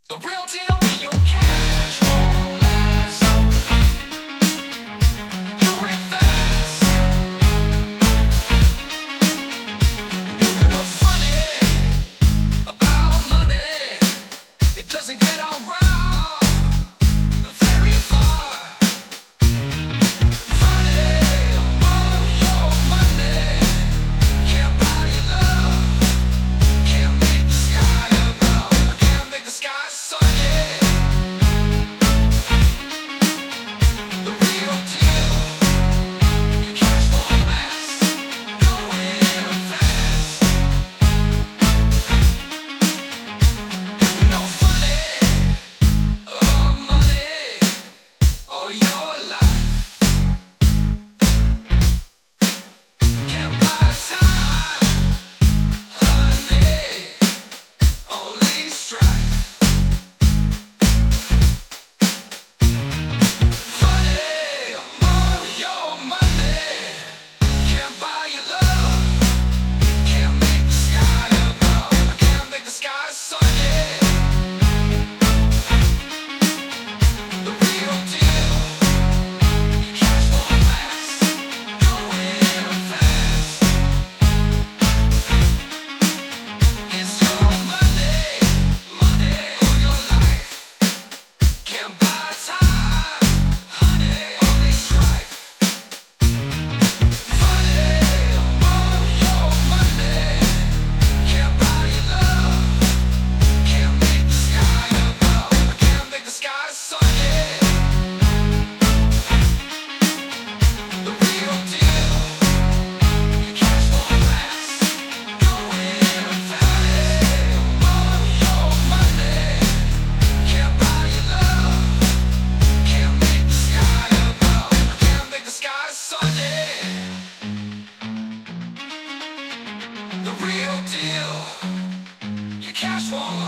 The real deal, you cash won't last. You invest. What's funny about money? It doesn't get around very far. Funny, your money can't buy your love, can't make the sky above, can't make the sky sunny. The real deal, cash won't last, going fast. No funny, money, or your life can't buy time, honey, only strife. Funny, your money can't buy your love, can't make the sky above, can't make the sky sunny. The real deal, cash won't last, going fast. It's your money, or your life can't buy time, honey, only strife. Funny, your money can't buy your love, can't make the sky above, can't make the sky sunny. The real deal, cash won't last, going fast. Your money can't buy your love, can't make the sky above, can't make the sky sunny. The real deal, your cash won't